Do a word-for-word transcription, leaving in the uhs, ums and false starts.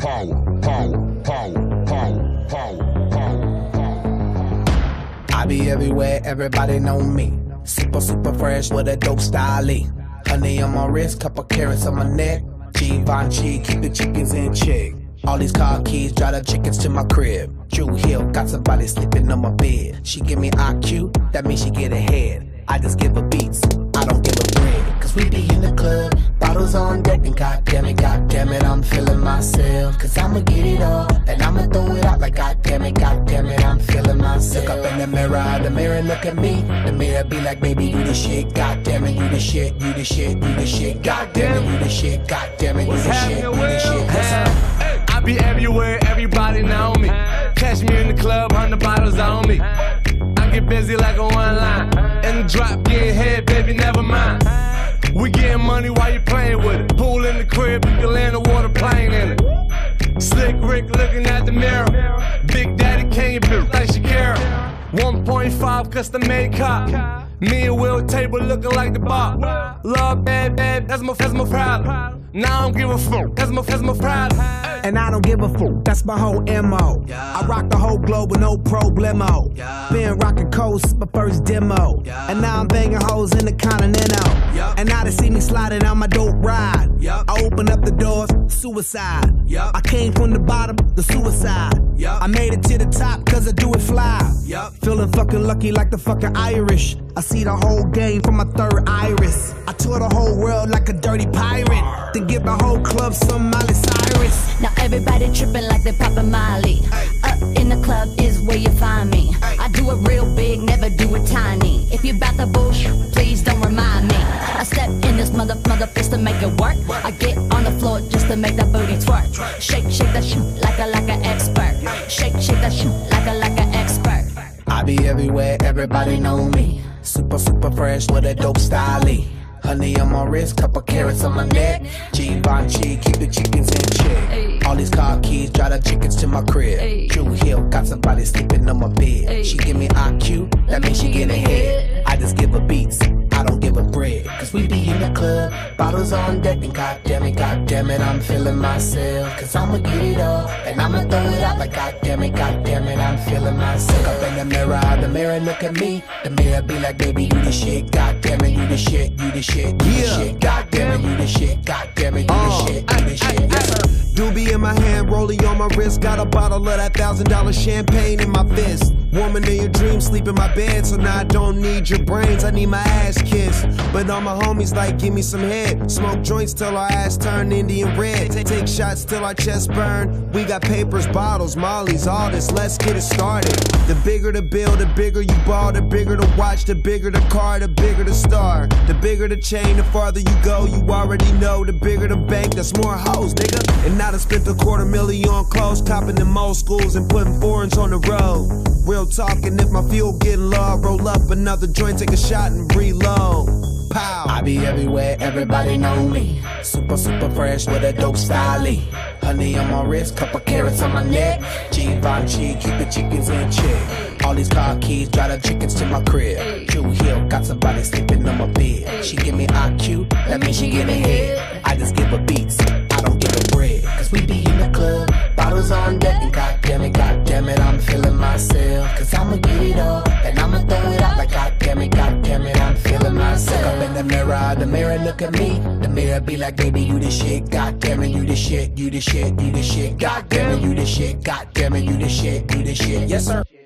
power, power, power, power, power, power. I be everywhere, everybody know me. Super, super fresh with a dope style. Honey on my wrist, couple carrots on my neck. Givenchy, keep the chickens in check. All these car keys, drive the chickens to my crib. Drew Hill, got somebody sleeping on my bed. She give me I Q, that means she get ahead. I just give her beats, I don't give her bread. Cause we be in the club, bottles on deck, and goddamn it, goddamn it, I'm feeling myself. Cause I'ma get it all, and I'ma throw it out like goddamn it, goddamn it, I'm feeling myself. Look up in the mirror, the mirror look at me. The mirror be like, baby, you the shit, goddamn it, you the shit, you the shit, you the shit, goddamn it, you the shit, goddamn it, you the shit, you the shit. I be everywhere, everybody know me. Catch me in the club, hundred bottles on me. I get busy like a one line. In the drop, getting head, baby, never mind. We getting money while you playing with it. Pool in the crib, you can land a water plane in it. Slick Rick looking at the mirror. Big Daddy Kane built like Shakira. one point five custom made cop. Me and Will Table looking like the bar. Love bad, bad, that's my, that's my problem. Now I don't give a fuck, that's my, that's my problem. And I don't give a fuck, that's my whole M O. Yeah. I rock the whole globe with no problemo. Yeah. Been rocking coast, my first demo. Yeah. And now I'm banging hoes in the Continental. Yep. And now they see me sliding on my dope ride. Yep. I open up the doors, suicide. Yep. I came from the bottom, the suicide. Yep. I made it to the top cause I do it fly. Yep. Feeling fucking lucky like the fucking Irish. I see the whole game from my third iris. I tour the whole world like a dirty pirate. Then give the whole club some Miley Cyrus. Now everybody tripping like they poppin' Miley. Up in the club is where you find me. I do it real big, never do it tiny. If you bout the bullshit, please don't remind me. I step in this mother mother fist to make it work. I get on the floor just to make that booty twerk. Shake, shake that shit like a like an expert. Shake, shake that shit like a like an expert. I be everywhere, everybody know me. Super, super fresh with a dope style. Honey on my wrist, couple carrots on my neck. Givenchy, keep the chickens in check. Ay. All these car keys, drive the chickens to my crib. Ay. Drew Hill, got somebody sleeping on my bed. Ay. She give me I Q, that means she get ahead. I just give her beats, I don't give her bread. Cause we be in the club, bottles on deck, and goddamn it, goddamn it, I'm feeling myself. Cause I'ma get it all, and I'ma throw it out like goddamn it, goddamn it, I'm feeling myself. Look up in the mirror, the mirror look at me. The mirror be like, baby, you the shit, goddamn it, you the shit, you the shit. You the shit, goddamn it, you the shit, goddamn it, you the shit, you the shit. Yes, sir. Doobie in my hand, rollie on my wrist. Got a bottle of that thousand dollar champagne in my fist. Woman in your dreams, sleep in my bed. So now I don't need your brains, I need my ass kissed. But all my homies like, give me some head. Smoke joints till our ass turn Indian red. Take shots till our chest burn. We got papers, bottles, mollies, all this, let's get it started. The bigger the bill, the bigger you ball. The bigger the watch, the bigger the car, the bigger the star. The bigger the chain, the farther you go, you already know. The bigger the bank, that's more hoes, nigga. And now I spent a quarter million on clothes, copping them old schools and putting foreigns on the road. Real talking, if my fuel getting low, I roll up another joint, take a shot and reload. Pow. I be everywhere, everybody know me. Super, super fresh with a dope style. Honey on my wrist, couple carrots on my neck. Givenchy, keep the chickens in check. All these car keys, drive the chickens to my crib. Drew Hill, got somebody sleeping on my bed. She give me I Q, that means she get ahead. I just give her beats, I don't give her bread. Cause we be in the club, bottles on deck, and goddamn it, goddamn it, I'm feeling myself. Cause I'ma get it all, and I'ma throw it out like goddamn it, goddamn it, I'm feeling myself. Look up in the mirror, the mirror look at me. The mirror be like, baby, you the shit, goddamn it, you the shit, you the shit, you the shit, goddamn it, you the shit, goddamn it, you the shit, you the shit, yes sir.